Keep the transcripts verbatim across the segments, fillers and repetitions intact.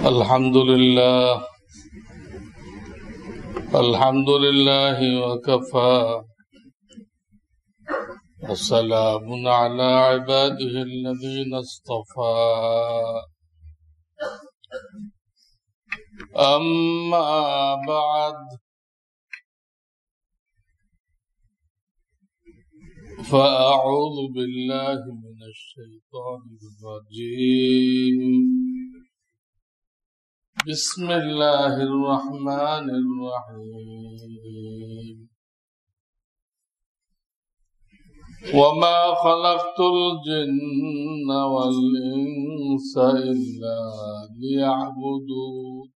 الحمد لله الحمد لله وكفى وسلام على عباده الذين اصطفى أما بعد فأعوذ بالله من الشيطان الرجيم بسم الله الرحمن الرحيم وما خلقت الجن والإنس إلا ليعبدون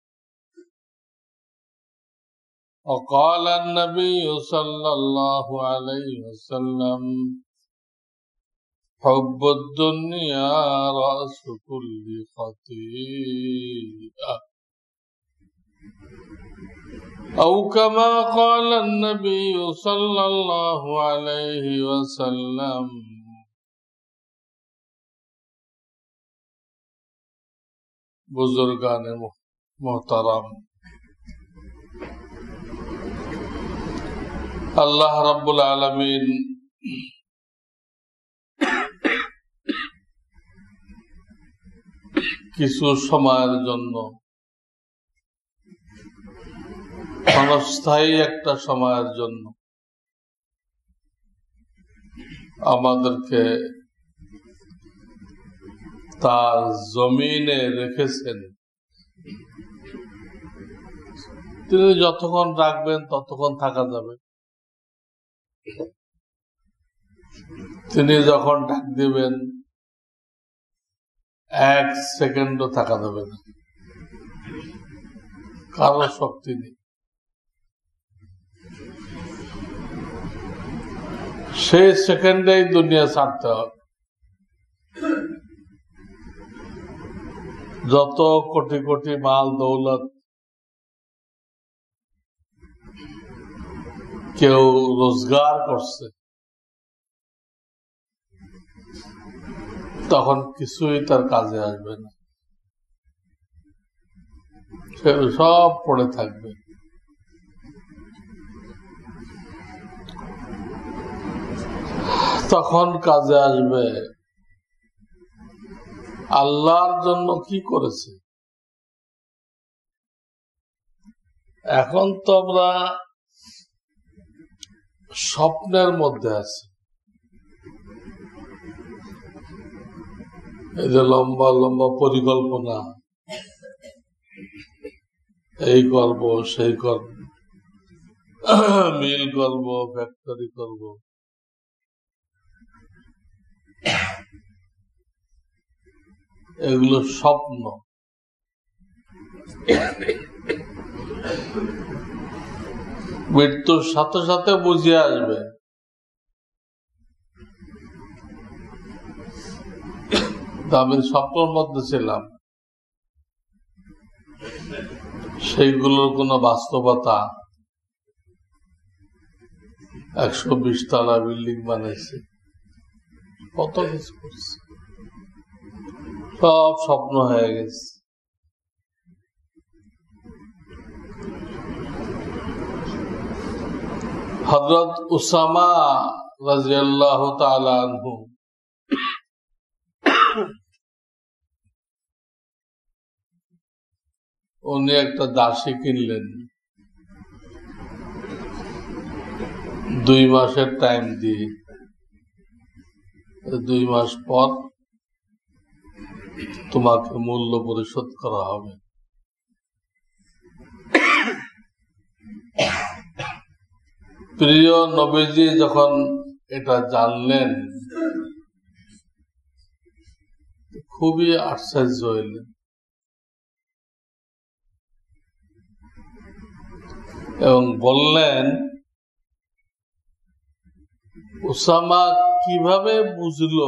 وقال النبي صلى الله عليه وسلم حب الدنيا رأس كل خطيئة أو كما قال النبي صلى الله عليه وسلم बुजुर्गान मोहतरम अल्लाह रब्बुल आलमीन কিছু সময়ের জন্য ক্ষণস্থায়ী একটা সময়ের জন্য আমাদেরকে তার জমিনে রেখেছেন। তিনি যতক্ষণ রাখবেন ততক্ষণ থাকা যাবে, তিনি যখন ডাক দিবেন এক সেকেন্ডও থাকা যাবে না, কারো শক্তি নেই। সেই সেকেন্ডেই দুনিয়া ছাড়তে হবে। যত কোটি কোটি মাল দৌলত কেউ রোজগার করছে, তখন কিছুই তার কাজে আসবে না, সব পড়ে থাকবে। তখন কাজে আসবে আল্লাহর জন্য কি করেছে। এখন তো আমরা স্বপ্নের মধ্যে আছি। এই যে লম্বা লম্বা পরিকল্পনা, এই করব সেই করব, মিল করব, ফ্যাক্টরি করব, এগুলো স্বপ্ন। মৃত্যুর সাথে সাথে বুঝে আসবে আমি স্বপ্নের মধ্যে ছিলাম, সেইগুলোর কোনো বাস্তবতা। একশো বিশ তলা বিল্ডিং বানাইছে, কত কিছু করছে, সব স্বপ্ন হয়ে গেছে। হযরত উসামা রাদিয়াল্লাহু তাআলা আনহু উনি একটা দাসী কিনলেন, দুই মাসের টাইম দিয়ে। দুই মাস পর তোমাকে মূল্য পরিশোধ করা হবে। প্রিয় নবীজি যখন এটা জানলেন খুবই আশ্চর্য হইলেন এবং বললেন, উসামা কিভাবে বুঝলো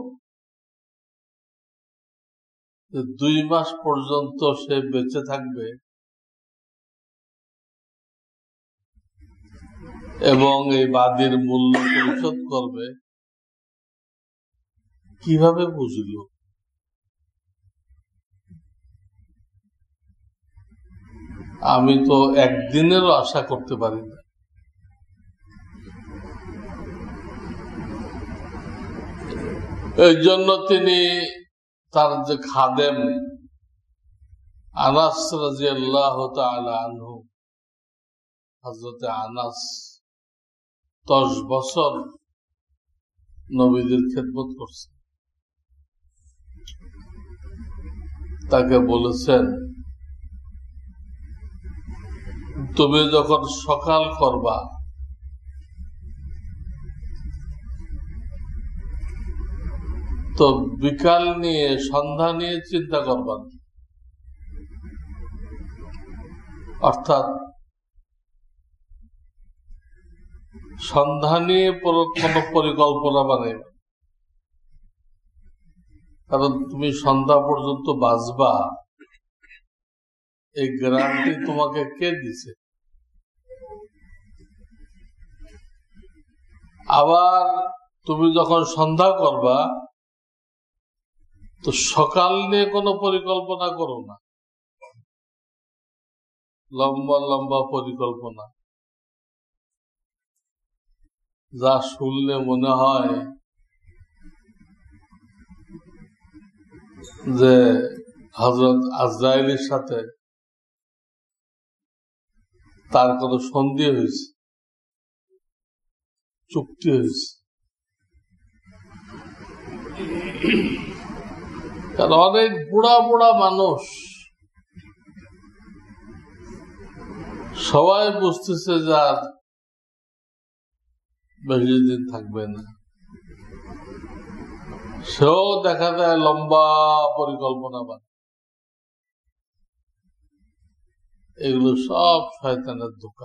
যে দুই মাস পর্যন্ত সে বেঁচে থাকবে এবং এই বাদীর মূল্য পরিশোধ করবে? কিভাবে বুঝলো? আমি তো একদিনেরও আশা করতে পারি না। এই জন্য তিনি তার যে খাদেম আনাস রাদিয়াল্লাহু তাআলা আনহু, হযরতে আনাস দশ বছর নবীদের খেদমত করছে। তাকে বলেছেন, তুমি যখন সকাল করবা তো বিকাল নিয়ে সন্ধ্যা নিয়ে চিন্তা করবা না। অর্থাৎ সন্ধ্যা নিয়ে কোন পরিকল্পনা বানাইবা, কারণ তুমি সন্ধ্যা পর্যন্ত বাঁচবা এই গ্যারান্টি তোমাকে কে দিছে? আবার তুমি যখন সন্ধ্যা করবা তো সকাল নিয়ে কোনো পরিকল্পনা করো না, লম্বা লম্বা পরিকল্পনা, যা শুনলে মনে হয় যে হযরত আজরাইলের সাথে তার কোনো সন্ধি হয়েছে, চুক্তি হয়েছে। কারণ অনেক বুড়া বুড়া মানুষ সবাই বুঝতেছে যে আর বেশি দিন থাকবে না, সেও দেখা যায় লম্বা পরিকল্পনা বানায়। এগুলো সব শয়তানের ধোঁকা।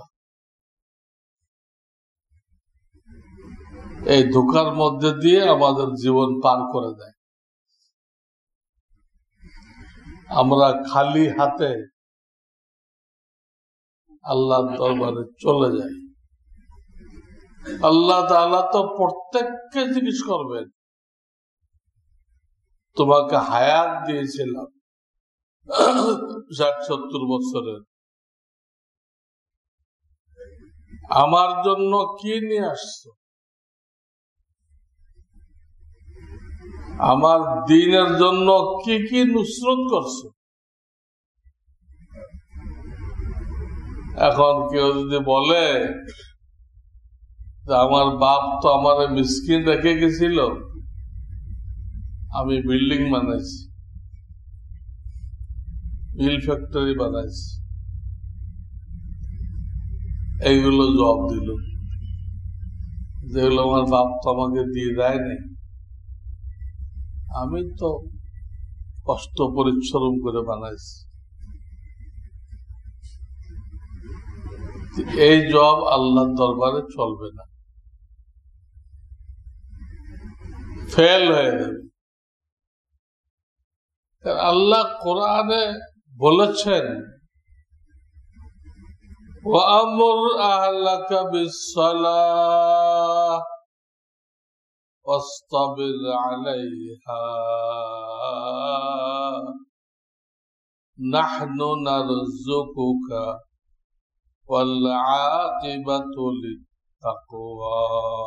এই ধোঁকার মধ্যে দিয়ে আমাদের জীবন পার করে দেয়। আমরা খালি হাতে আল্লাহর দরবারে চলে যাই। আল্লাহ তাআলা তো প্রত্যেককে জিজ্ঞেস করবেন, তোমাকে হায়াত দিয়েছিলাম ষাট সত্তর বছরের, আমার জন্য কি নিয়ে আসছো? আমার দ্বীনের জন্য কি কি নুসরত করছো? এখন কেউ যদি বলে যে আমার বাপ তো আমার মিসকিন রেখে গেছিল, আমি বিল্ডিং বানাইছি, মিল ফ্যাক্টরি বানাইছি, এইগুলো জবাব দিল, যেগুলো আমার বাপ তো আমাকে দিয়ে দেয় নাই, আমি তো কষ্ট পরিশ্রম করে বানাইছি। এই জবাব আল্লাহর দরবারে চলবে না, ফেল হয়ে যাবে। আল্লাহ কোরআনে বলেছেন, ওয়ামুর আহলাকা বিসসালাহ ওয়াসতাবির আলাইহা নাহনু নারযুকুকা ওয়াল আকিবাতু লিত্তাকওয়া।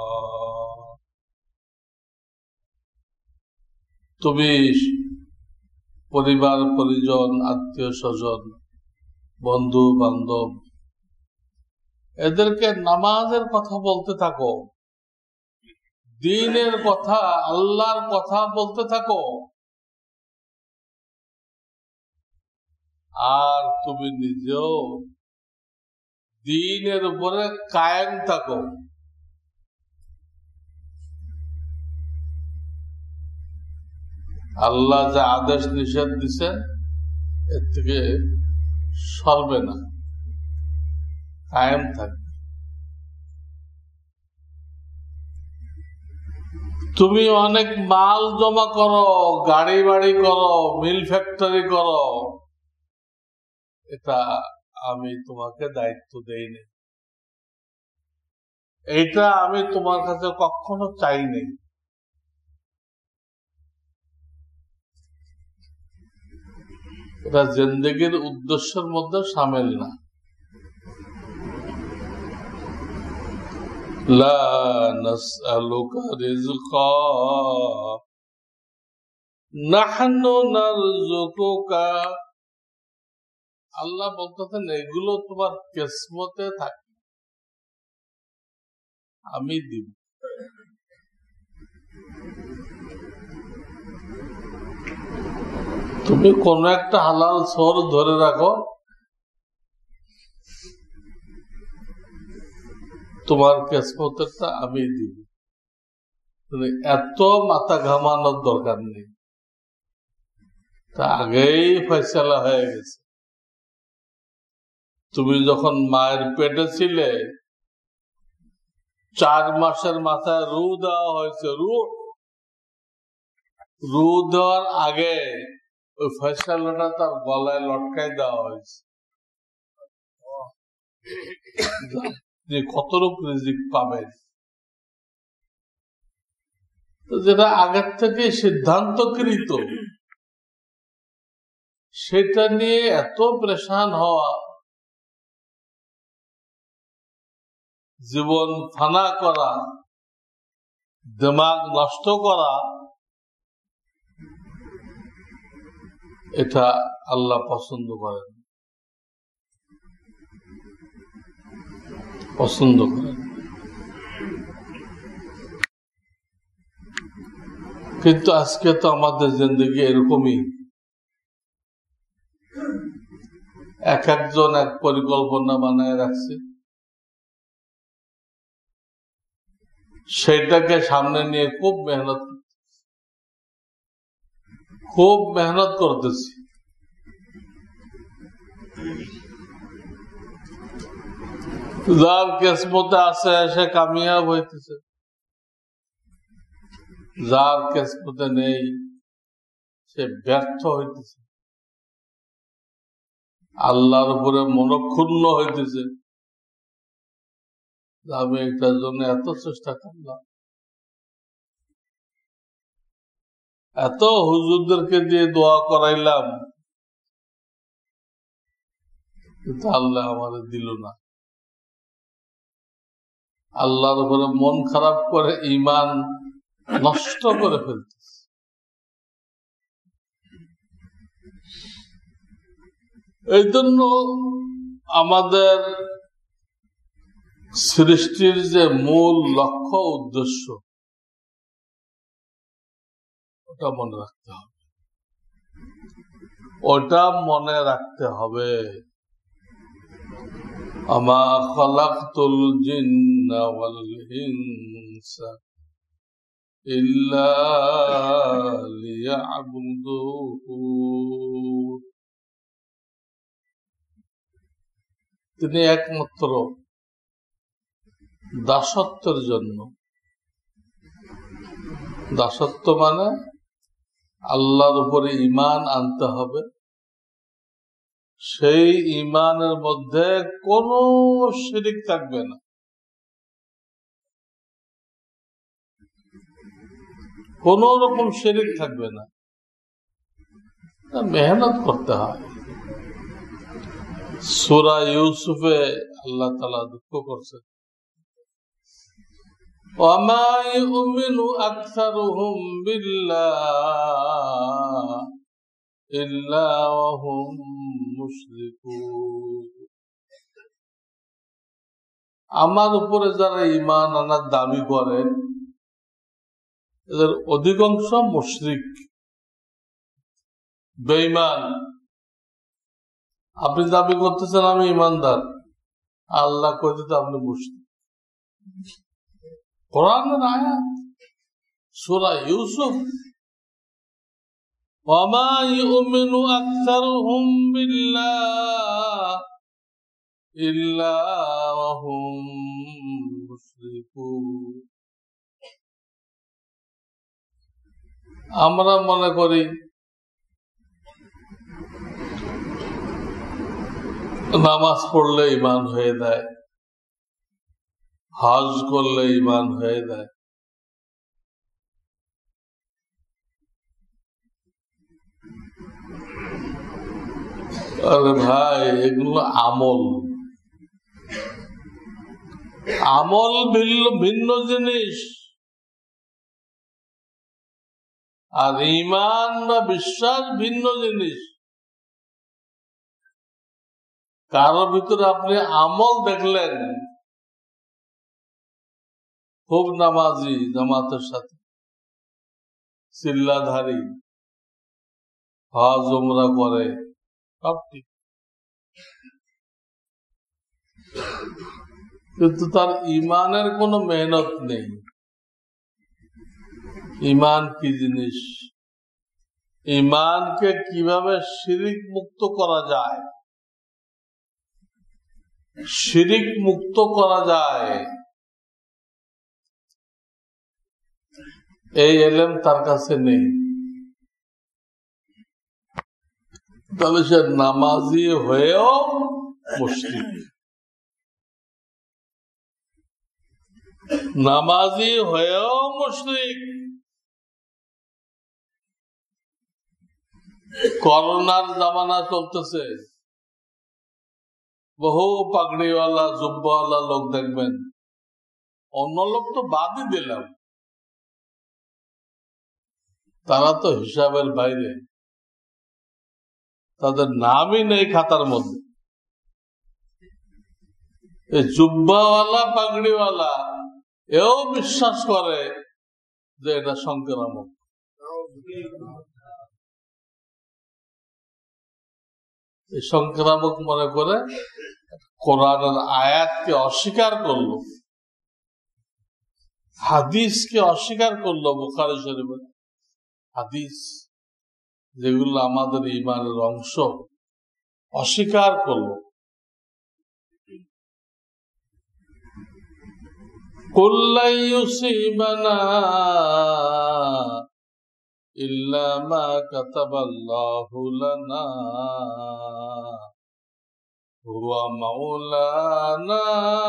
তুমি পরিবার পরিজন, আত্মীয় স্বজন, বন্ধু বান্ধব, এদেরকে নামাজের কথা বলতে থাকো, দ্বীনের কথা, আল্লাহর কথা বলতে থাকো, আর তুমি নিজেও দ্বীনের উপরে কায়েম থাকো। আল্লাহ যা আদেশ নিষেধ দিচ্ছেন এর থেকে সরবে না, কায়েম থাকবে। তুমি অনেক মাল জমা করো, গাড়ি বাড়ি করো, মিল ফ্যাক্টরি করো, এটা আমি তোমাকে দায়িত্ব দেইনি, এটা আমি তোমার কাছে কখনো চাইনি। এটা জিন্দেগির উদ্দেশ্যের মধ্যে শামিল না। লা নাসআলুকা রিজকা নাহনু নারযুকুকা। আল্লাহ বলতেছেন এগুলো তোমার কিসমতে থাকে, আমি দিব। তুমি কোন একটা হালাল সোর্স ধরে রাখো, তোমার কিসমতেরটা আমি দিব। এত মাথা ঘামানোর দরকার নেই, তা আগেই ফয়সালা হয়ে গেছে। তুমি যখন মায়ের পেটে ছিলে, চার মাসের মাথায় রু দেওয়া হয়েছে। রু রু দেওয়ার আগে ওই ফয়সালাটা তার গলায় লটকাই দেওয়া হয়েছে, যে কতটুক রিজিক পাবেন। যেটা আগের থেকে সিদ্ধান্তকৃত, সেটা নিয়ে এত পরেশান হওয়া, জীবন ফানা করা, দিমাগ নষ্ট করা, এটা আল্লাহ পছন্দ করেন, পছন্দ করেন। কিন্তু আজকে তো আমাদের জিন্দেগি এরকমই, এক একজন এক পরিকল্পনা বানায় রাখছে, সেটাকে সামনে নিয়ে খুব মেহনত খুব মেহনত করতেছি। যার কিসমতে আছে সে কামিয়াব হইতেছে, যার কিসমতে নেই সে ব্যর্থ হইতেছে, আল্লাহর উপরে মনক্ষুণ্ণ হইতেছে। আমি এটার জন্য এত চেষ্টা করলাম, এত হুজুরদেরকে দিয়ে দোয়া করাইলাম, কিন্তু আল্লাহ আমাদের দিল না। আল্লাহর উপরে মন খারাপ করে ঈমান নষ্ট করে ফেলতেছে। এই জন্য আমাদের সৃষ্টির যে মূল লক্ষ্য উদ্দেশ্য, ওটা মনে রাখতে হবে, ওটা মনে রাখতে হবে। আমা খালাকতুল জিন্না ওয়াল ইনসা ইল্লা লিয়াবুদুন। তিনি একমাত্র দাসত্বের জন্য, দাসত্ব মানে আল্লাহর উপরে ঈমান আনতে হবে, সেই ঈমানের মধ্যে কোনো শিরিক থাকবে না, কোন রকম শিরিক থাকবে না। মেহনত করতে হয়। সূরা ইউসুফে আল্লাহ তাআলা দুঃখ করছে, ওয়ামা ইউমিনু আকসারুহুম বিল্লাহ ইল্লা ওয়া হুম মুশরিকুন। আমার উপরে যারা ঈমান আনার দাবি করেন, এদের অধিকাংশ মুশরিক, বেঈমান। আপনি দাবি করতেছেন আমি ঈমানদার, আল্লাহ কইতে আপনি মুশরিক। কোরআনের আয়াত, সূরা ইউসুফ, ওয়ামা ইউমিনু আকসারুহুম বিল্লাহ ইল্লা ওয়া হুম মুশরিকুন। আমরা মনে করি নামাজ পড়লে ঈমান হয়ে যায়, হজ করলে ঈমান হয়ে যায়। আরে ভাই, এগুলো আমল। আমল ভিন্ন ভিন্ন জিনিস, আর ঈমান বা বিশ্বাস ভিন্ন জিনিস। কারোর ভিতরে আপনি আমল দেখলেন, খুব নামাজি, জামাতের সাথে চিল্লাধারী, হজ উমরা করে, সব ঠিক, কিন্তু তার ইমানের কোনো মেহনত নেই। ইমান কি জিনিস, ইমানকে কিভাবে শিরিক মুক্ত করা যায়, শিরিক মুক্ত করা যায়, এই এলেম তার কাছে নেই। তাহলে সে নামাজি হয়েও মুশরিক, নামাজি হয়েও মুশরিক। করোনার জামানা চলতেছে, বহু পাগড়িওয়ালা জুব্বাওয়ালা লোক দেখবেন, অন্য লোক তো বাদই দিলাম, তারা তো হিসাবের বাইরে, তাদের নামই নেই খাতার মধ্যে। এই জুব্বাওয়ালা পাগড়িওয়ালা এও বিশ্বাস করে যে এটা সংক্রামক। এই সংক্রামক মনে করে কোরআনের আয়াতকে অস্বীকার করলো, হাদিসকে অস্বীকার করলো। বুখারী শরীফের হাদিস যেগুলো আমাদের ঈমানের অংশ, অস্বীকার করলো। কুল্লা ইউসিবানা ইল্লা মা কাতাবাল্লাহু লানা হুয়া মাওলানা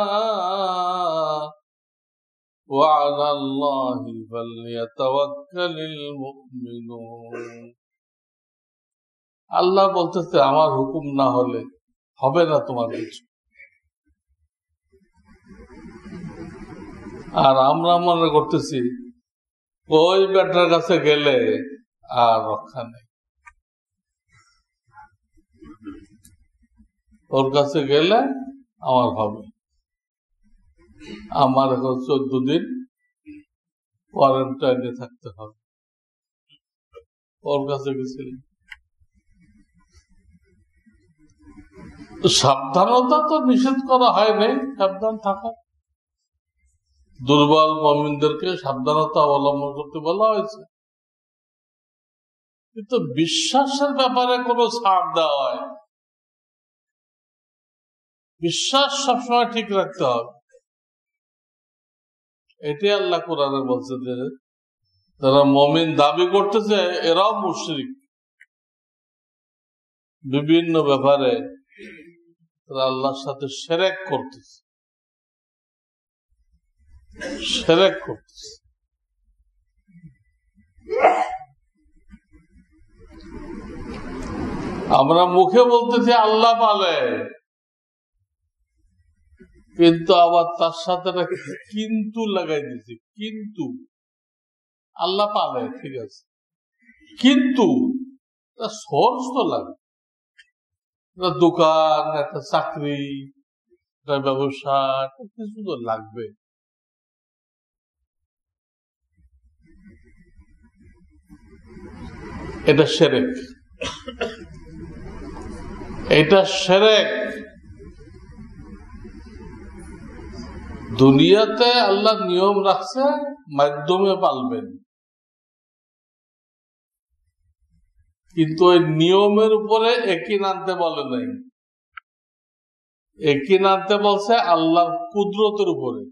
ওয়া আলাল্লাহি ফালইয়াতাওয়াক্কালিল মুমিনুন। আল্লাহ বলতেছে, আমার হুকুম না হলে হবে না তোমার কিছু। আর আমরা মনে করতেছি ওই বেটার কাছে গেলে আর রক্ষা নেই, ওর কাছে গেলে আমার হবে। আমার এখন চোদ্দ দিন কোয়ারেন্টাইনে থাকতে হবে, ওর কাছে গেছিলাম। সাবধানতা তো নিষেধ করা হয় নাই, সাবধান থাকা, দুর্বল মুমিনদেরকে সাবধানতা অবলম্বন করতে বলা হয়েছে, কিন্তু বিশ্বাসের ব্যাপারে কোনো ছাড় দেওয়া হয়। বিশ্বাস সবসময় ঠিক রাখতে হবে। এটাই আল্লাহ কোরআনে বলছে যে যারা মুমিন দাবি করতেছে এরাও মুশরিক। বিভিন্ন ব্যাপারে তারা আল্লাহর সাথে শিরক করতেছে, শিরক করতেছে। আমরা মুখে বলতেছি আল্লাহ পালে, কিন্তু আবার তার সাথে কিন্তু লাগাই দিছি, কিন্তু আল্লাহ পালে, ঠিক আছে, কিন্তু সোর্স তো লাগে, দোকান, একটা চাকরি, একটা ব্যবসা, কিছু তো লাগবে। এটা শিরক, এটা শিরক। দুনিয়াতে আল্লাহ নিয়ম রাখছে মাধ্যমে পালবেন, কিন্তু ওই নিয়মের উপরে একিন আনতে বলে নাই। একিন আনতে বলছে আল্লাহর কুদরতের উপরে।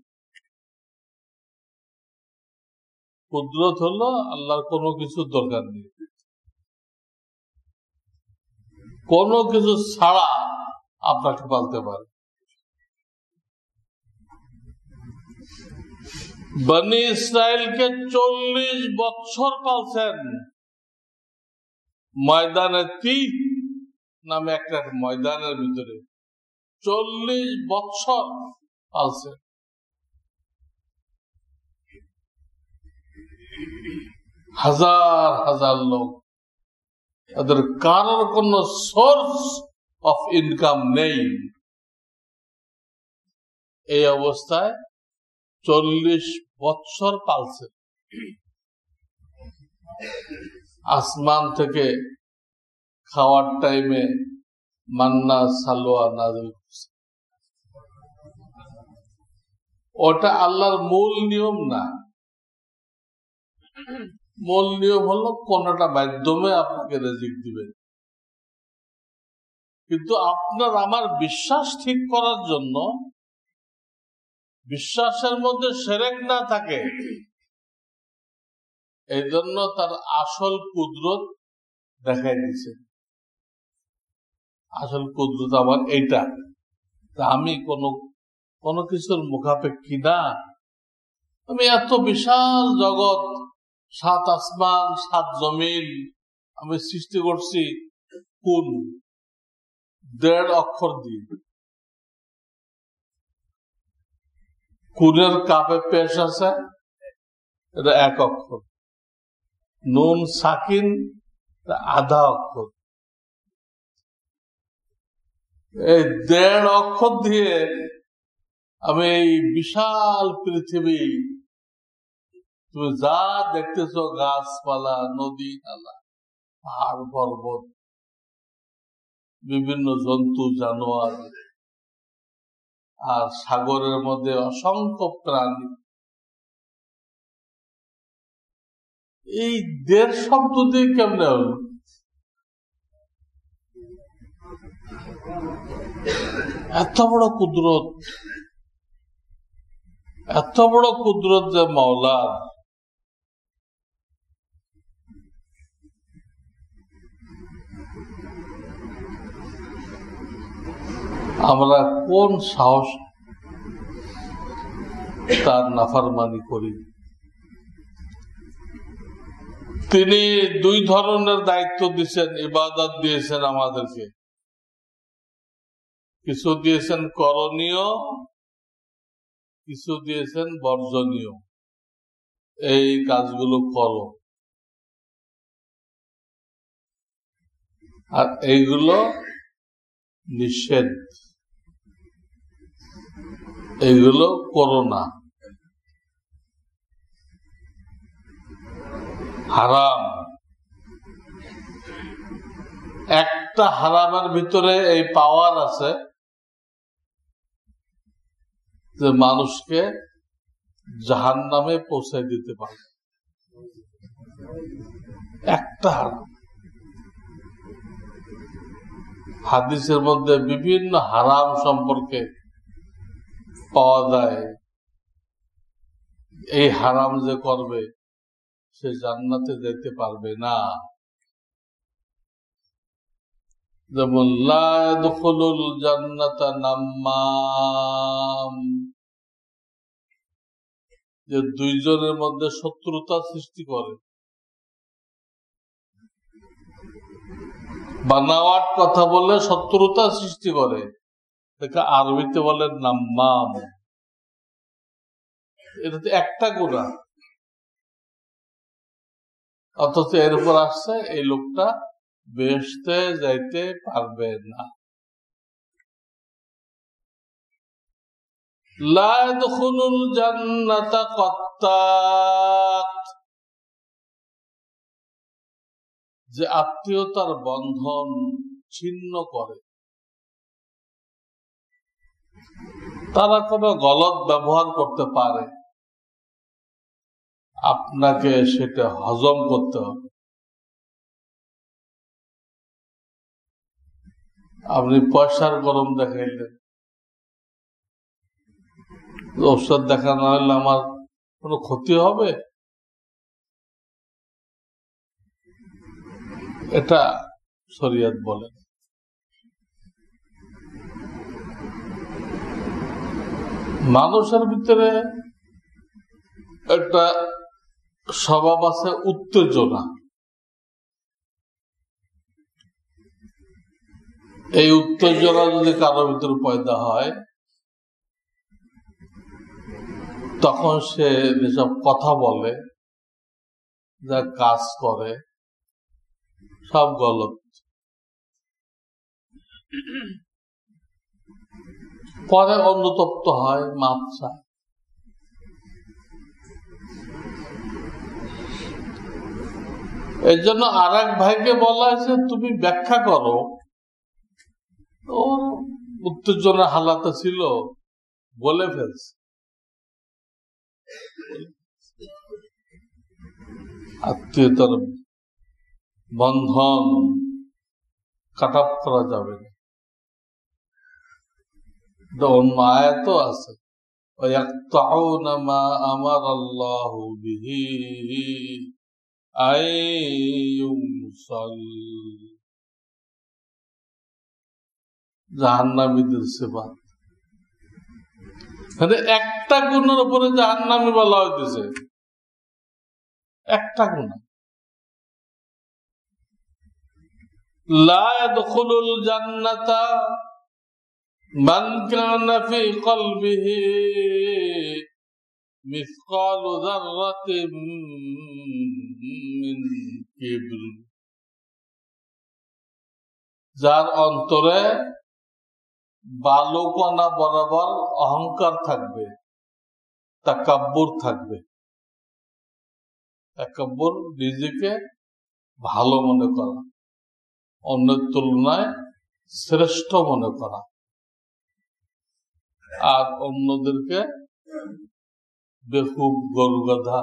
কুদরত হলো আল্লাহর কোনো কিছুর দরকার নেই, কোনো কিছু ছাড়া আপনাকে পালতে পারে। বনি ইসরায়েলকে চল্লিশ বছর পালছেন, ময়দানে তীর নামে একটা ময়দানের ভিতরে চল্লিশ বৎসর পালছে। হাজার হাজার লোক, তাদের কারোর কোন সোর্স অফ ইনকাম নেই। এই অবস্থায় চল্লিশ বৎসর পালছে। আসমান থেকে খাওয়ার টাইমে মান্না সালোয়া নাযিল করছে। ওটা আল্লাহর মূল নিয়ম না। মূল নিয়ম হলো কোনটা মাধ্যমে আপনাকে রিজিক দিবেন। কিন্তু আপনার আমার বিশ্বাস ঠিক করার জন্য, বিশ্বাসের মধ্যে শিরক না থাকে, এই জন্য তার আসল কুদরত দেখাই দিয়েছে। আসল কুদরত আমার এইটা, আমি কোন কোন কিছুর মুখাপেক্ষী না। আমি এত বিশাল জগৎ, সাত আসমান সাত জমিন আমি সৃষ্টি করছি কোন দেড় অক্ষর দিয়ে। কুনের কাপে পেশ আছে, এটা এক অক্ষর। নুন সাকিন আধা অক্ষর। এই দেড় অক্ষর দিয়ে আমি এই বিশাল পৃথিবী, তুমি যা দেখতেছ, গাছপালা, নদী নালা, পাহাড় পর্বত, বিভিন্ন জন্তু জানোয়ার, আর সাগরের মধ্যে অসংখ্য প্রাণী, এই দেড় শব্দ দিয়ে কেমনে হল? এত বড় কুদরত, এত বড় কুদরত যে মাওলার, আমরা কোন সাহস তার নাফরমানি করি। তিনি দুই ধরনের দায়িত্ব দিয়েছেন, ইবাদত দিয়েছেন আমাদেরকে। কিছু দিয়েছেন করণীয়, কিছু দিয়েছেন বর্জনীয়। এই কাজগুলো করো, আর এইগুলো নিষেধ, এইগুলো করো না, হারাম। একটা হারামের ভিতরে এই পাওয়ার আছে যে মানুষকে জাহান্নামে পৌঁছে দিতে পারে। একটা হারাম। হাদিসের মধ্যে বিভিন্ন হারাম সম্পর্কে পাওয়া যায়, এই হারাম যে করবে সে জান্নাতে যেতে পারবে না। যেমন লা ইয়াদখুলুল জান্নাতা নাম্মাম, যে দুইজনের মধ্যে শত্রুতা সৃষ্টি করে, বানাওয়াট কথা বলে শত্রুতা সৃষ্টি করে, এটা আরবিতে বলে নাম্মাম। এটা তো একটা গুনাহ, অথচ এর উপর আসছে এই লোকটা বেহেশতে যাইতে পারবে না। লা ইয়াদখুলুল জান্নাতা কাত্তাত, যে আত্মীয়তার বন্ধন ছিন্ন করে, তারা কোনো গলত ব্যবহার করতে পারে, আপনাকে সেটা হজম করতে হবে। আপনি পয়সার গরম দেখাইলেন, ঔষধ দেখা না হলে আমার কোনো ক্ষতি হবে, এটা শরীয়ত বলে। মানুষের ভিতরে একটা স্বভাব আছে উত্তেজনা। এই উত্তেজনা যদি কারোর ভিতরে পয়দা হয়, তখন সে যেসব কথা বলে, যা কাজ করে, সব গলত। পরে অনুতপ্ত হয়, মাপ চায়। এর জন্য আর এক ভাইকে বলা হয়েছে, তুমি ব্যাখ্যা করো। ওর উত্তেজনা হালাতে ছিল, বলে ফেলছে। আত্মীয়তার বন্ধন কাট অফ করা যাবে না। অন্য আয়াতও আছে, ওয়ায়াকতাউনা মা আমারাল্লাহু বিহি আইয়ুসাল। জাহান্নামীদের সিফাত, মানে একটা গুণের উপরে জাহান্নামী বলা হইতেছে, একটা গুণ। লা ইয়াদখুলুল জান্নাতা মান কানা ফি কলবিহি মিসকালু যাররাতিন মিন কিবর। যার অন্তরে বালুকণা বরাবর অহংকার থাকবে, তাকাব্বুর থাকবে। তাকাব্বুর নিজেকে ভালো মনে করা, অন্যের তুলনায় শ্রেষ্ঠ মনে করা, আর অন্যদেরকে বেকুব, গরু গাধা,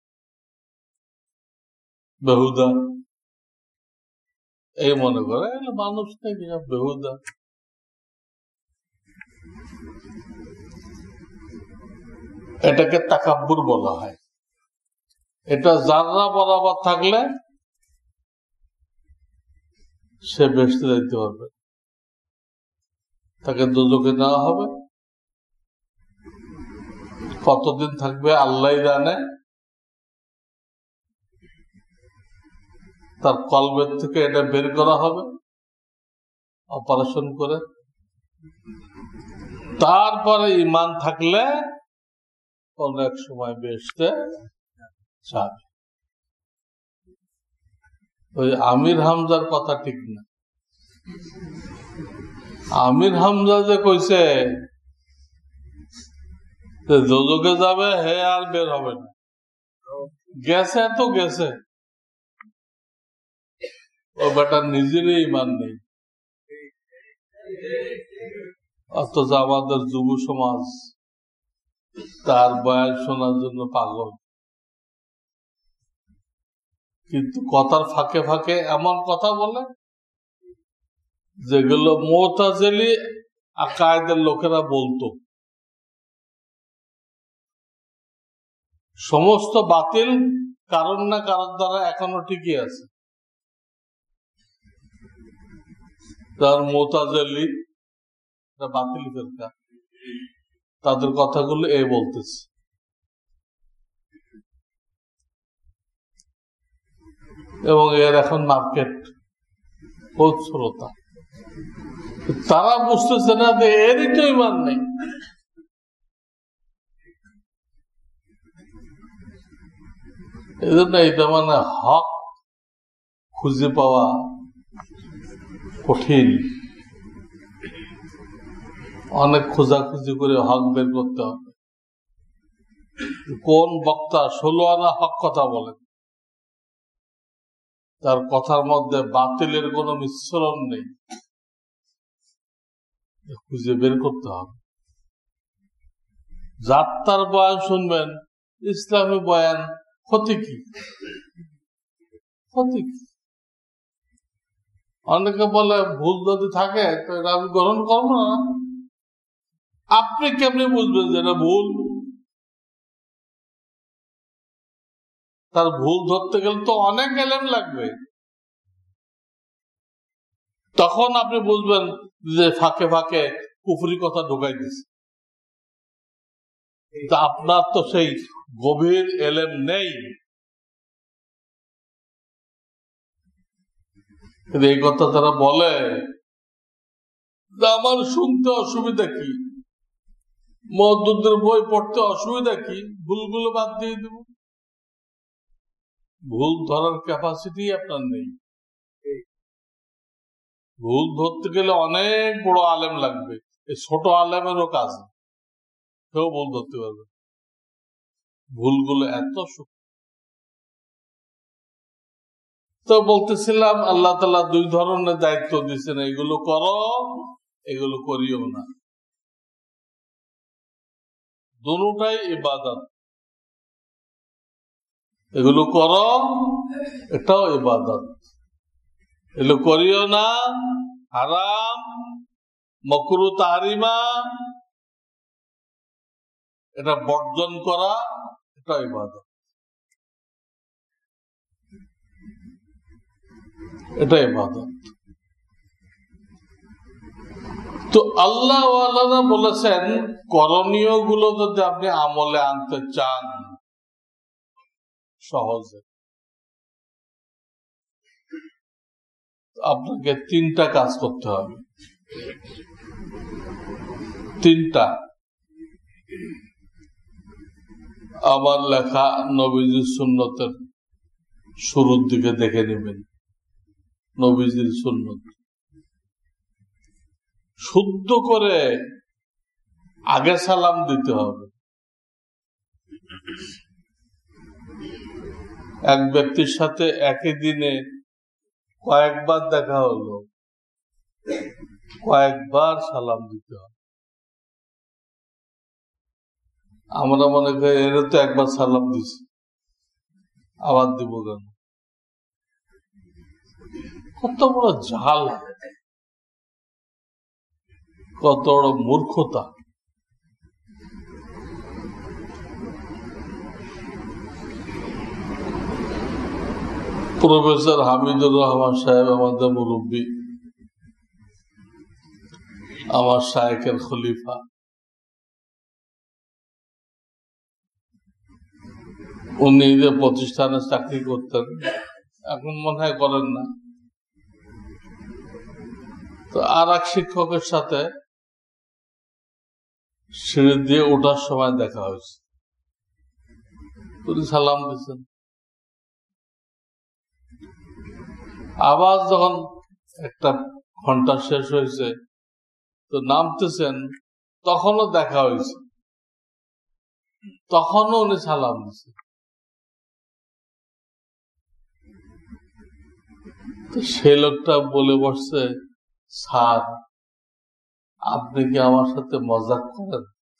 বেহুদা এই মনে করে। মানুষ নাকি বেহুদা। এটাকে তাকাব্বুর বলা হয়। এটা যাররা বরাবর থাকলে সে বেহেশতে যাইতে পারবে, তাকে দোজখে নেওয়া হবে। কতদিন থাকবে আল্লাহ জানে। তার কলবের থেকে এটা বের করা হবে অপারেশন করে। তারপরে ঈমান থাকলে কোন এক সময় বেহেশতে যাবে। ওই আমির হামজার কথা ঠিক না। আমির হামজা যে কইছে দোজখে যাবে, হে আর বের হবে না, গেছে তো গেছে। ও বেটার নিজেরই ঈমান নেই, অথচ আমাদের যুব সমাজ তার বয়ান শোনার জন্য পাগল। কিন্তু কথার ফাঁকে ফাঁকে এমন কথা বলে যেগুলো মুতাজিলি আকায়েদের লোকেরা বলতো। সমস্ত বাতিল কারণ না কারণ দ্বারা এখনো ঠিকই আছে। তার মুতাজিলি বাতিল ফেরকা, তাদের কথাগুলো এ বলতেছে। এবং এর এখন মার্কেট বহুত শ্রোতা। তারা বুঝতেছে না যে এরই তো ঈমান নেই। এই জন্য এটা মানে হক খুঁজে পাওয়া কঠিন। অনেক খোঁজাখুঁজি করে হক বের করতে হবে। কোন বক্তা ষোলো আনা হক কথা বলেন, তার কথার মধ্যে বাতিলের কোন মিশ্রণ নেই, খুঁজে বের করতে হবে। যার তার বয়ান শুনবেন, ইসলামী বয়ান, ক্ষতি কি? ক্ষতি কি? অনেকে বলে ভুল যদি থাকে তো এটা আমি গ্রহণ করবো না। আপনি কেমনি বুঝবেন যে এটা ভুল? তার ভুল ধরতে গেলে তো অনেক এলেম লাগবে। তখন আপনি বুঝবেন যে ফাঁকে ফাঁকে কুফরি কথা ঢোকাই দিচ্ছে। আপনার তো সেই গভীর এলেম নেই। এই কথা তারা বলে আমার শুনতে অসুবিধা কি, মুহাদ্দিসদের বই পড়তে অসুবিধা কি, ভুলগুলো বাদ দিয়ে দেব। ভুল ধরার ক্যাপাসিটি আপনার নেই। ভুল ধরতে গেলে অনেক বড় আলেম লাগবে, এই ছোট আলেমেরও কাজ কেউ ভুল ধরতে পারবে। ভুলগুলো এত শক্ত। তো বলতেছিলাম আল্লাহ তাআলা দুই ধরনের দায়িত্ব দিয়েছেন, এগুলো করো, এগুলো করিও না। দুটোটাই ইবাদত। এগুলো করো, এটাও ইবাদত। এগুলো করিও না, হারাম, মাকরুহ তাহরিমা, এটা বর্জন করা, এটা ইবাদত। এটা ইবাদত। তো আল্লাহ ওয়ালারা বলেছেন করণীয় গুলো যদি আপনি আমলে আনতে চান সহজে, আপনাকে তিনটা কাজ করতে হবে। তিনটা আমার লেখা নবীজির সুন্নতের শুরুর দিকে দেখে নেবেন। নবীজির সুন্নত শুদ্ধ করে আগে সালাম দিতে হবে। এক ব্যক্তির সাথে একই দিনে কয়েকবার দেখা হলো, কয়েকবার সালাম দিতে হবে। আমরা মনে করি এর তো একবার সালাম দিছি, আবার দিব কেন? কত বড় জাল, কত বড় মূর্খতা। প্রফেসর হামিদুর রহমান সাহেব আমাদের মুরব্বী, আমার শায়েখের খলিফা, উনি যে প্রতিষ্ঠানে চাকরি করতেন, এখন মনে হয় করেন না। তো আর এক শিক্ষকের সাথে সিঁড়ি দিয়ে ওঠার সময় দেখা হয়েছে, উনি সালাম দিয়েছেন। আবার যখন একটা ঘন্টা শেষ হয়েছে তো নামতেছেন, তখনও দেখা হয়েছে, তখনও উনি সালাম দিয়েছেন। তো সেই লোকটা বলে বসছে, স্যার আপনি কি আমার সাথে মজাক করেন?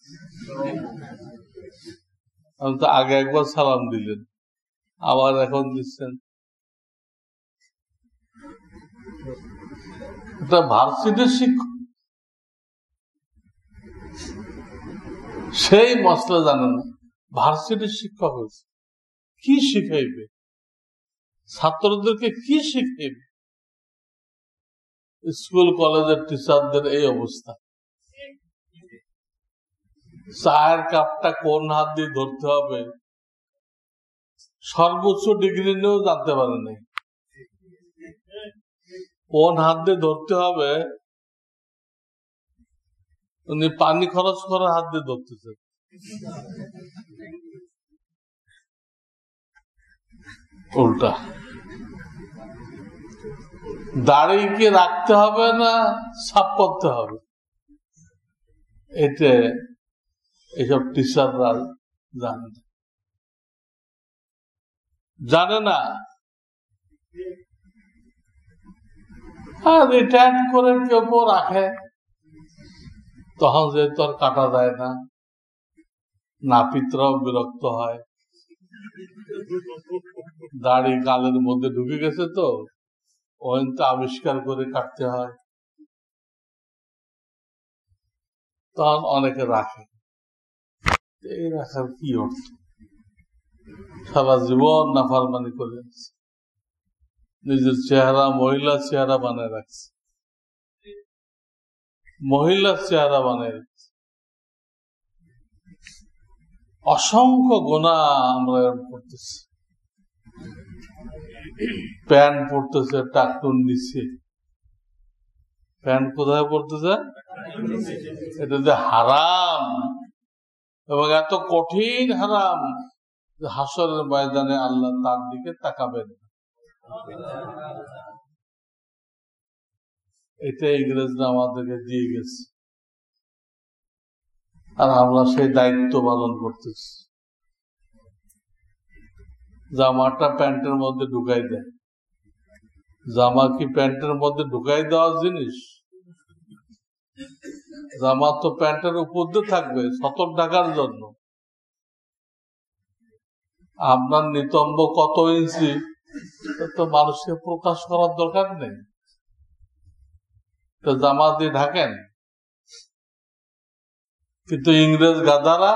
আমি তো আগে একবার সালাম দিলেন, আবার এখন দিচ্ছেন। এটা ভার্সিটির শিক্ষক, সেই মশলা জানে না। ভার্সিটির শিক্ষক হয়েছে, কি শিখাইবে ছাত্রদেরকে? কি শিখাইবে? স্কুল কলেজের টিচারদের এই অবস্থা। চায়ের কাপটা কোন হাত দিয়ে ধরতে হবে সর্বোচ্চ ডিগ্রি নিয়েও জানতে পারে নাই। কোন হাত দিয়ে ধরতে হবে উনি পানি খরচ করার হাত দিয়ে ধরতেছে। উল্টা। দাড়ি কি রাখতে হবে না সাফ করতে হবে, এটা এইসব টিচাররা জানে না, জানে না। রিটায়ার্ড করে কেউ কেউ রাখে, তখন যেহেতু আর কাটা যায় না, নাপিতরাও বিরক্ত হয়, দাড়ি গালের মধ্যে ঢুকে গেছে তো ওই তো আবিষ্কার করে কাটতে হয়, তখন অনেকে রাখে। এই রাখার কি অর্থ? সারা জীবন নাফরমানি করে নিজের চেহারা মহিলার চেহারা বানায় রাখছে, মহিলার চেহারা বানায় রাখছে। অসংখ্য গুনাহ আমরা করতেছি। প্যান্ট পড়তেছে টাকটুর নিচে, প্যান্ট কোথায় পড়তেছে? এটা যে হারাম, এবং এত কঠিন হারাম যে হাসরের ময়দানে আল্লাহ তার দিকে তাকাবেন। এটা ইংরেজরা আমাদেরকে দিয়ে গেছে, আর আমরা সেই দায়িত্ব পালন করতেছি। জামাটা প্যান্টের মধ্যে ঢুকাই দেয়। জামা কি প্যান্টের মধ্যে ঢুকাই দেওয়ার জিনিস? জামা তো প্যান্টের উপর দিয়ে থাকবে সতর ঢাকার জন্য। আপনার নিতম্ব কত ইঞ্চি তো মানুষকে প্রকাশ করার দরকার নেই, তো জামা দিয়ে ঢাকেন। কিন্তু ইংরেজ গাদারা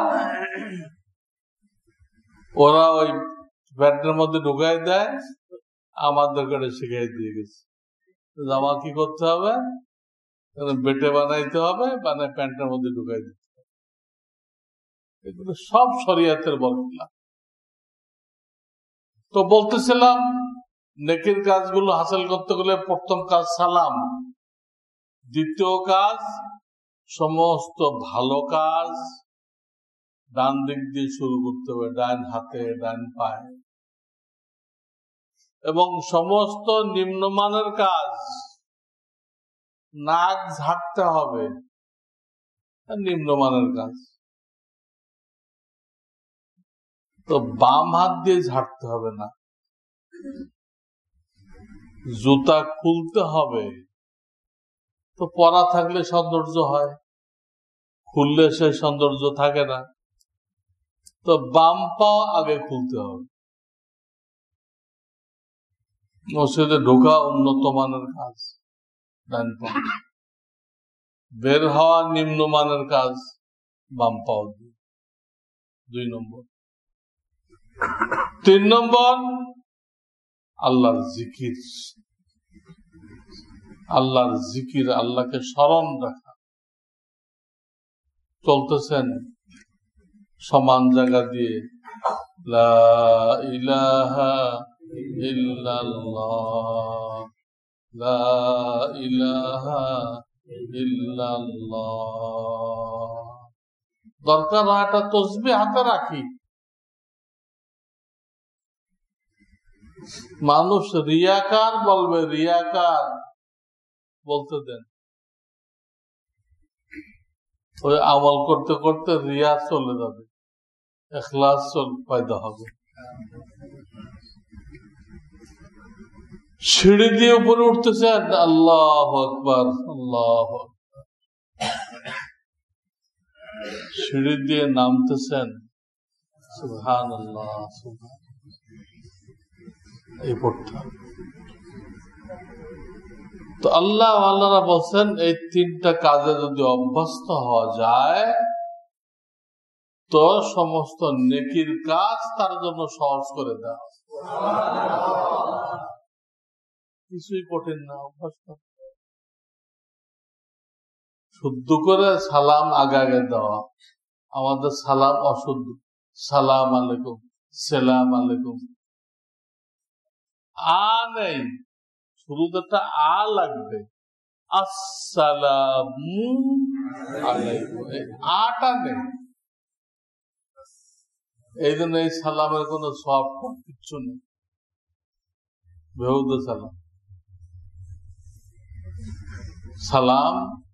ওরা ওই প্যান্টের মধ্যে ঢুকাই দেয়, আমাদেরকে শিখাই দিয়ে গেছে জামা কি করতে হবে, বেটে বানাইতে হবে, মানে প্যান্টের মধ্যে ঢুকাই দিতে হবে। এগুলো সব শরিয়াতের বরকত। তো বলতেছিলাম নেকির কাজগুলো হাসিল করতে গেলে প্রথম কাজ সালাম, দ্বিতীয় কাজ সমস্ত ভালো কাজ ডান দিক দিয়ে শুরু করতে হবে, ডান হাতে ডান পায়ে, এবং সমস্ত নিম্নমানের কাজ নাক ঝাড়তে হবে, নিম্নমানের কাজ। তো বাম হাত দিয়ে ঝাড়তে হবে না। জুতা খুলতে হবে, তো পরা থাকলে সৌন্দর্য হয়, খুললে সেই সৌন্দর্য থাকে না। তো বাম পা আগে খুলতে হবে। মসজিদে ঢোকা উন্নত মানের কাজ, ডান পা। বের হওয়া নিম্নমানের কাজ, বাম পাও দিয়ে। দুই নম্বর। তিন নম্বর আল্লাহর জিকির, আল্লাহর জিকির, আল্লাহকে স্মরণ রাখা। চলতেছেন সমান জায়গা দিয়ে লা ইলাহা ইল্লাল্লাহ, লা ইলাহা ইল্লাল্লাহ। দরকার হয় একটা তসবিহ হাতে রাখি। মানুষ রিয়াকার বলবে, রিয়াকার বলতে দেন। ওই আমল করতে করতে রিয়া চলে যাবে, ইখলাস চল পয়দা হবে। সিঁড়ি দিয়ে উপরে উঠতেছেন, আল্লাহু আকবার, আল্লাহু আকবার। সিঁড়ি দিয়ে নামতেছেন, সুবহানাল্লাহ, সুবহানাল্লাহ। এই পড়তে হবে। তো আল্লাহ আল্লাহরা বলছেন এই তিনটা কাজে যদি অভ্যস্ত হওয়া যায় তো সমস্ত নেকির কাজ তার জন্য সহজ করে দেওয়া, কিছুই কঠিন না। অভ্যস্ত শুদ্ধ করে সালাম আগে আগে দেওয়া। আমাদের সালাম অশুদ্ধ, সালাম আলাইকুম, সালাম আলাইকুম, আ নেই, শুরুতে একটা আ লাগবে, আসসালামু আলাইকুম, আটা নেই। এই জন্য এই সালামের কোন সব কিচ্ছু নেই, বেহুদা সালাম। সালাম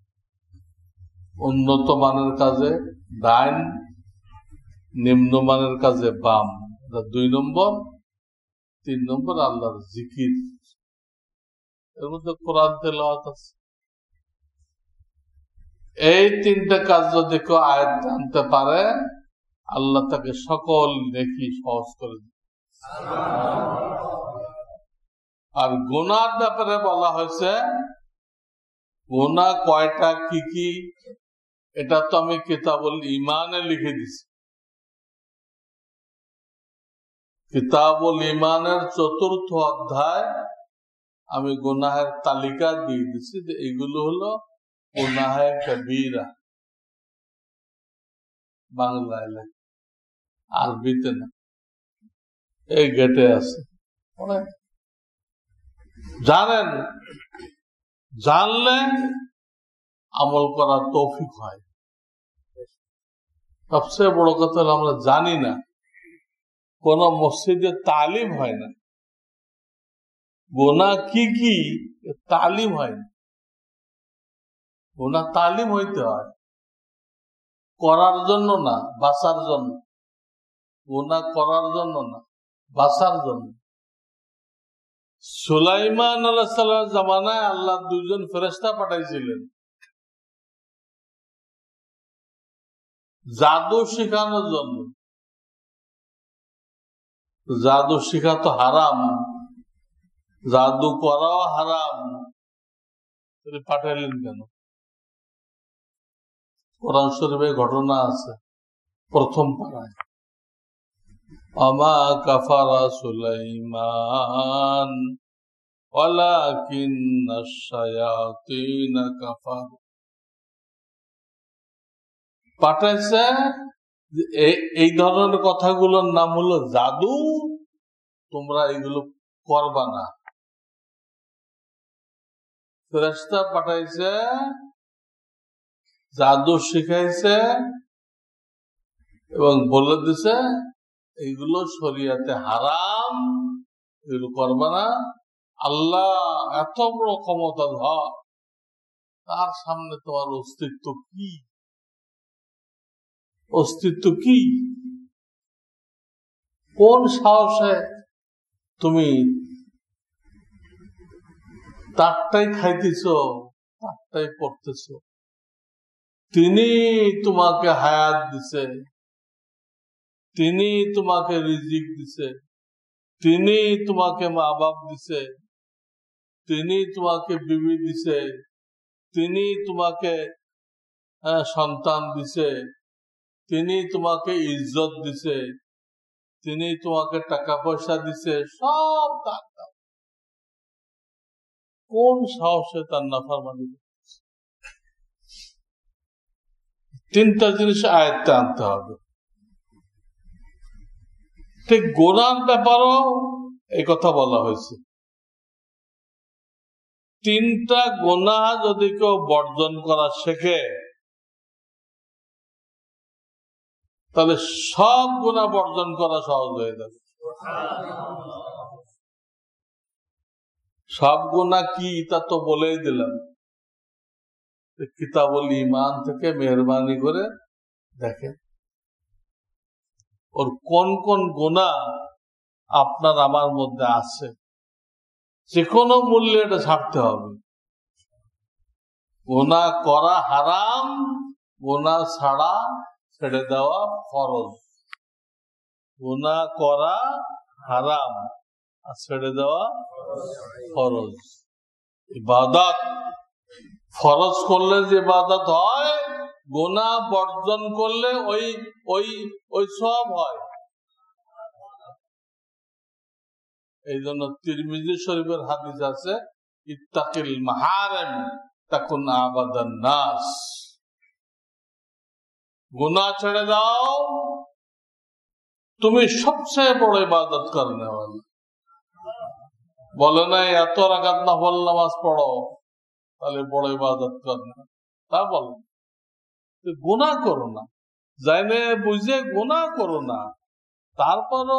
উন্নত মানের কাজে ডাইন, নিম্নমানের কাজে বাম, দুই নম্বর। তিন নম্বর আল্লাহর জিকির, এর মধ্যে কোরআন তেলাওয়াত আছে। এই তিনটা কাজ যদি কেউ আয়াত আনতে পারে আল্লাহ তাকে সকল নেকি সহজ করে দেবে। আর গুনার ব্যাপারে বলা হয়েছে, গুনাহ কয়টা কি কি এটা তো আমি কিতাবুল ইমানে লিখে দিছি। কিতাবুল ইমানের চতুর্থ অধ্যায় আমি গুনাহের তালিকা দিয়ে দিচ্ছি যে এগুলো হলো গুনাহে কবিরা। বাংলায় লেখা, আরবিতে না, এই গেটে আছে। জানেন জানলে আমল করার তৌফিক হয়। সবচেয়ে বড় কথা হলো আমরা জানি না, কোন মসজিদে তালিম হয় না, গুনাহ কি কি তালিম হয় না। গুনাহ তালিম হইতে হয়, করার জন্য না, বাঁচার জন্য। গুনাহ করার জন্য না, বাঁচার জন্য। সুলাইমান আলাইহিস সালামের জামানায় আল্লাহ দুইজন ফেরেশতা পাঠাইছিলেন জাদু শেখানোর জন্য। জাদু শেখা তো হারাম, জাদু করাও হারাম, পাঠাইলেন কেন? কোরআন শরীফে ঘটনা আছে, প্রথম পাড়ায়, আমা কাফারা সুলাইমান ওয়ালাকিন্নাশ শায়াতিন কাফারু। পাঠাইছে এই ধরনের কথাগুলোর নাম হলো জাদু, তোমরা এগুলো করবা না। ফেরেশতা পাঠাইছে, জাদু শিখাইছে এবং বলে দিছে এইগুলো শরীয়তে হারাম, এগুলো করবা না। আল্লাহ এত বড় ক্ষমতাধর, তার সামনে তোমার অস্তিত্ব কি? অস্তিত্ব কি? কোন সাহসে তুমি তারটাই খাইতেছ, তারটাই পড়তেছ? তিনি তোমাকে হায়াত দিছে, তিনি তোমাকে রিজিক দিছে, তিনি তোমাকে মা বাপ দিছে, তিনি তোমাকে বিবি দিছে, তিনি তোমাকে সন্তান দিছে, তিনি তোমাকে ইজ্জত দিছে, তিনি তোমাকে টাকা পয়সা দিছে, সব তার। কোন সাহসে তার নাফরমানি? তিনটা জিনিস আয়ত্তে আনতে হবে। ঠিক গুনার ব্যাপারও এই কথা বলা হয়েছে। তিনটা গুনাহ যদি কেউ বর্জন করা শেখে, তাহলে সব গুনাহ বর্জন করা সহজ হয়ে যাবে। সব গুনাহ কি তা তো বলেই দিলাম। কিতাবুল ঈমান থেকে মেহরবানি করে দেখেন ওর কোন কোন গুনাহ আপনার আমার মধ্যে আছে। যে কোনো মূল্যে এটা ছাড়তে হবে। গুনাহ করা হারাম, গুনাহ ছাড়া ছেড়ে দেওয়া ফরজ। গুনাহ করা হারাম আর ছেড়ে দেওয়া ফরজ। ইবাদত ফরজ করলে যে ইবাদত হয়, গুনাহ বর্জন করলে ওই ওই ওই সব হয়। এই জন্য তিরমিজি শরীফের হাদিস আছে, ইত্তাকিল মাহারিম তাকুন আবাদান নাস। গুনাহ ছেড়ে দাও, তুমি সবচেয়ে বড় ইবাদত করনে ওয়ালা। বলে না এত রাকাত নফল নামাজ পড়ো তাহলে বড় ইবাদত করনে, তা বল। গুনাহ করো না, জানে বুঝে গুনাহ করো না, তারপরও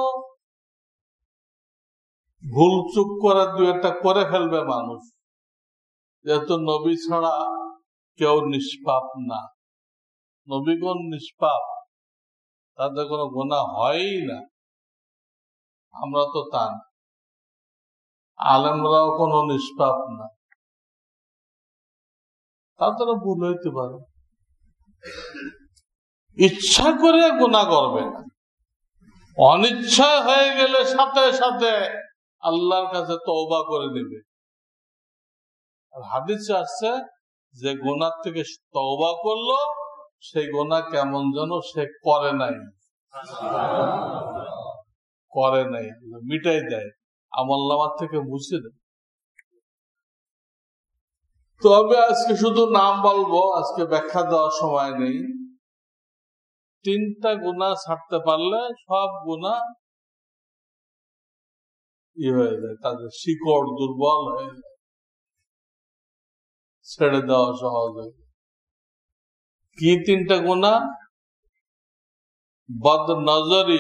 ভুল চুক করে দু একটা করে ফেলবে মানুষ। যেহেতু নবী ছাড়া কেউ নিষ্পাপ না, নবীগণ নিষ্পাপ, তাদের কোনো গুনাহ হয়ই না। আমরা তো তা না, আলেমরাও কোনো নিষ্পাপ না, তাদের ভুল হইতে পারে। ইচ্ছা করে গুনাহ করবে না, অনিচ্ছা হয়ে গেলে সাথে সাথে আল্লাহর কাছে তওবা করে নেবে। আর হাদিসে আসছে যে গুনাহ থেকে তওবা করলো, সেই গুনাহ কেমন যেন সে করে নাই, করে নাই, মিটাই দেয়, আমলনামা থেকে মুছে দেয়। তবে আজকে শুধু নাম বলবো, আজকে ব্যাখ্যা দেওয়ার সময় নেই। তিনটা গুনাহ ছাড়তে পারলে সব গুনাহ ই হয়ে যায়, তাদের শিকড় দুর্বল হয়ে যায়। ছেড়ে দেওয়া সহজ হয়ে যায়। কি তিনটা গুনাহ? বদ নজরি,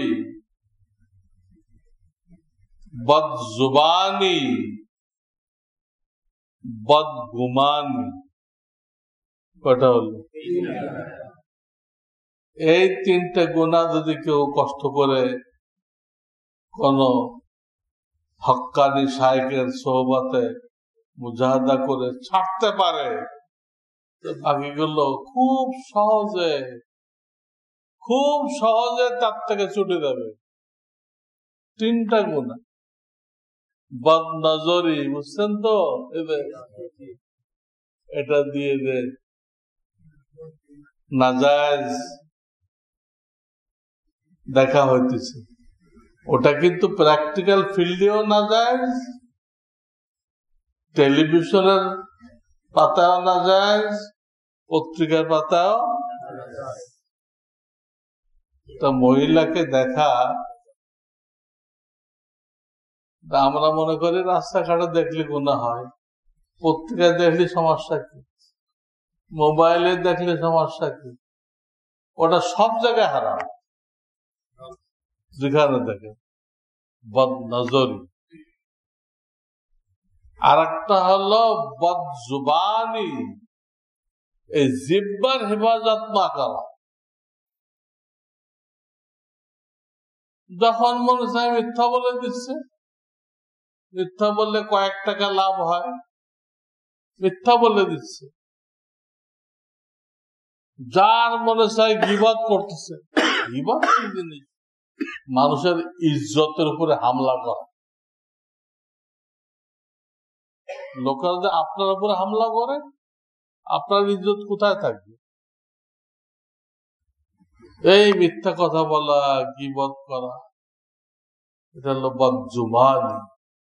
বদ জুবানি, বদ গুমানি। কটা হলো? এই তিনটা গুনাহ যদি কেউ কষ্ট করে কোন হক্কানি শায়েখের সোহবতে মুজাহাদা করে ছাড়তে পারে, তো বাকিগুলো খুব সহজে খুব সহজে তার থেকে ছুটে যাবে। তিনটা গুনাহ। বদ নজরি, বুঝছেন তো? এটা দিয়ে দে নাজায়েজ দেখা হইতেছে, ওটা কিন্তু প্র্যাকটিক্যাল ফিল্ডেও নাজায়েজ, টেলিভিশনের পাতাও নাজায়েজ, পত্রিকার পাতাও। তা মহিলাকে দেখা, আমরা মনে করি রাস্তাঘাটে দেখলে গুনাহ হয়, পত্রিকায় দেখলে সমস্যা কি, মোবাইলে দেখলে সমস্যা কি? ওটা সব জায়গায় হারাম যেখানে দেখে। বদ নজরি। আর একটা হলো বদ জুবানি, এই জিহ্বার হেফাজত না করা। যখন মনে চায় মিথ্যা বলে দিচ্ছে, মিথ্যা বললে কয়েক টাকা লাভ হয়, মিথ্যা বলে দিচ্ছে। যার মনে চায় গীবত করতেছে। গীবত কি জিনিস? মানুষের ইজ্জতের উপরে হামলা করা। লোকেরা যে আপনার উপরে হামলা করে, আপনার ইজ্জত কোথায় থাকবে? এই মিথ্যা কথা বলা, গীবত করা, এটা হলো বদজুবানি।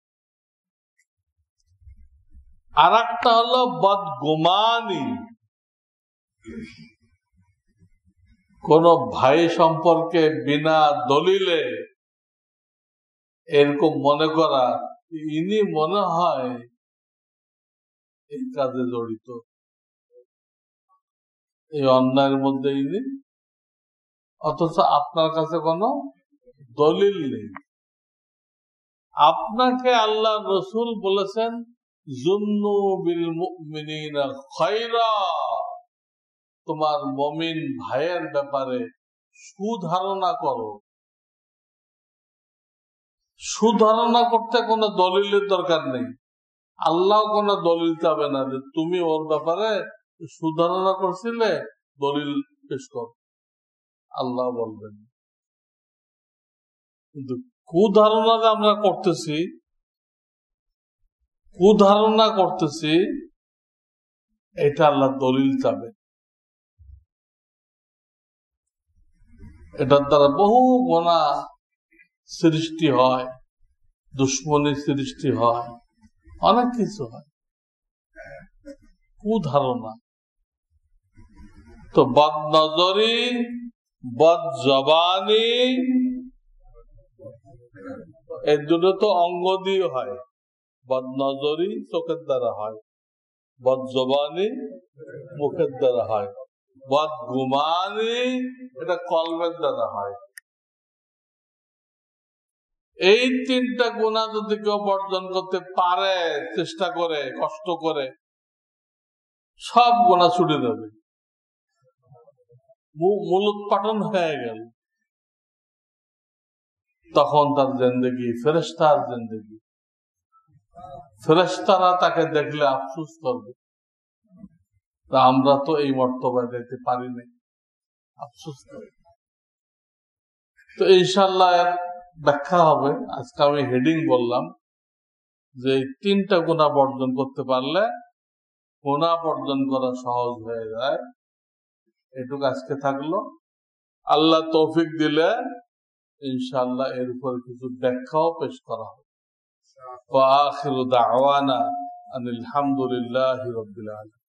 আর একটা হলো বদগুমানি। কোন ভাই সম্পর্কে বিনা দলিলে এরকম মনে করা, ইনি মনে হয় এই কাজে জড়িত, এই অন্যায়ের মধ্যে ইনি, অথচ আপনার কাছে কোনো দলিল নেই। আপনাকে আল্লাহ রসুল বলেছেন জুন্নু বিল মুমিনিনা খায়রা, তোমার মুমিন ভাইয়ের ব্যাপারে সুধারণা করো। সুধারণা করতে কোনো দলিলের দরকার নেই, আল্লাহ কোনো দলিল চাবে না যে তুমি ওর ব্যাপারে সুধারণা করছিলে, দলিল পেশ কর। আল্লাহ বলবেন। কিন্তু কুধারণা যে আমরা করতেছি, কুধারণা করতেছি, এটা আল্লাহ দলিল চাবে। এটার দ্বারা বহু গুনাহ সৃষ্টি হয়, দুশ্মনী সৃষ্টি হয়, অনেক কিছু হয়। কুধারণা। তো বদ নজরি, বদ জবানি, এই দুটো তো অঙ্গ দিয়ে হয়। বদ নজরি চোখের দ্বারা হয়, বদ জবানি মুখের দ্বারা হয়, বদ গুমানি এটা কলবের দ্বারা হয়। এই তিনটা গুনাহ যদি কেউ বর্জন করতে পারে, চেষ্টা করে, কষ্ট করে, সব গুনাহ ছুটে যাবে, মূলোৎপাটন হয়ে গেল। তখন তার জিন্দেগি ফেরেশতার জিন্দেগি, ফেরেশতারা তাকে দেখলে আফসোস করবে, আমরা তো এই মর্তবায় যেতে পারি নাই, আফসোস করবে। তো ইনশাআল্লাহ এর ব্যাখ্যা হবে। আজকে আমি হেডিং বললাম যে তিনটা গুনাহ বর্জন করতে পারলে গুনাহ বর্জন করা সহজ হয়ে যায়। এটুকু আজকে থাকলো। আল্লাহ তৌফিক দিলে ইনশাআল্লাহ এর উপর কিছু ব্যাখ্যাও পেশ করা হবে। ওয়া আখিরু দাওয়ানা আনিল হামদুলিল্লাহি রাব্বিল আলামিন।